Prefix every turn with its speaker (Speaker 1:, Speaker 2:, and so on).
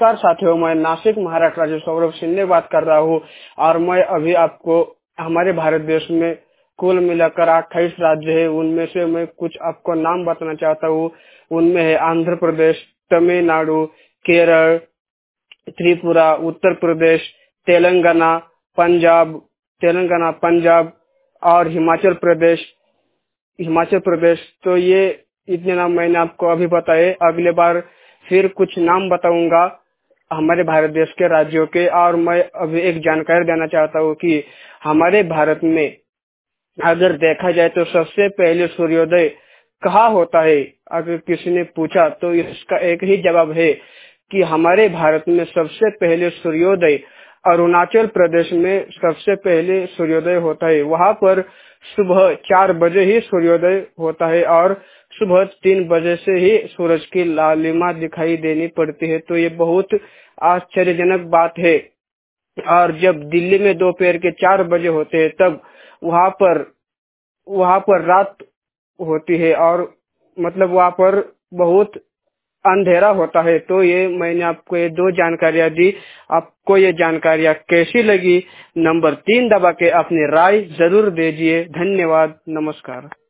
Speaker 1: नमस्कार साथियों, मैं नासिक महाराष्ट्र राज्य सौरभ सिंह बात कर रहा हूँ और मैं अभी आपको हमारे भारत देश में कुल मिलाकर 28 राज्य है, उनमें से मैं कुछ आपको नाम बताना चाहता हूँ। उनमें है आंध्र प्रदेश, तमिलनाडु, केरल, त्रिपुरा, उत्तर प्रदेश, तेलंगाना, पंजाब और हिमाचल प्रदेश। तो ये इतने नाम मैंने आपको अभी बताए। अगले बार फिर कुछ नाम बताऊंगा हमारे भारत देश के राज्यों के। और मैं अभी एक जानकारी देना चाहता हूँ कि हमारे भारत में अगर देखा जाए तो सबसे पहले सूर्योदय कहाँ होता है, अगर किसी ने पूछा तो इसका एक ही जवाब है कि हमारे भारत में सबसे पहले सूर्योदय अरुणाचल प्रदेश में सबसे पहले सूर्योदय होता है। वहाँ पर सुबह 4 बजे ही सूर्योदय होता है और सुबह 3 बजे से ही सूरज की लालिमा दिखाई देनी पड़ती है। तो ये बहुत आश्चर्यजनक बात है। और जब दिल्ली में दोपहर के 4 बजे होते हैं तब वहाँ पर रात होती है और मतलब वहाँ पर बहुत अंधेरा होता है। तो ये मैंने आपको ये 2 जानकारियां दी। आपको ये जानकारियां कैसी लगी? नंबर 3 दबा के अपनी राय जरूर दीजिए। धन्यवाद, नमस्कार।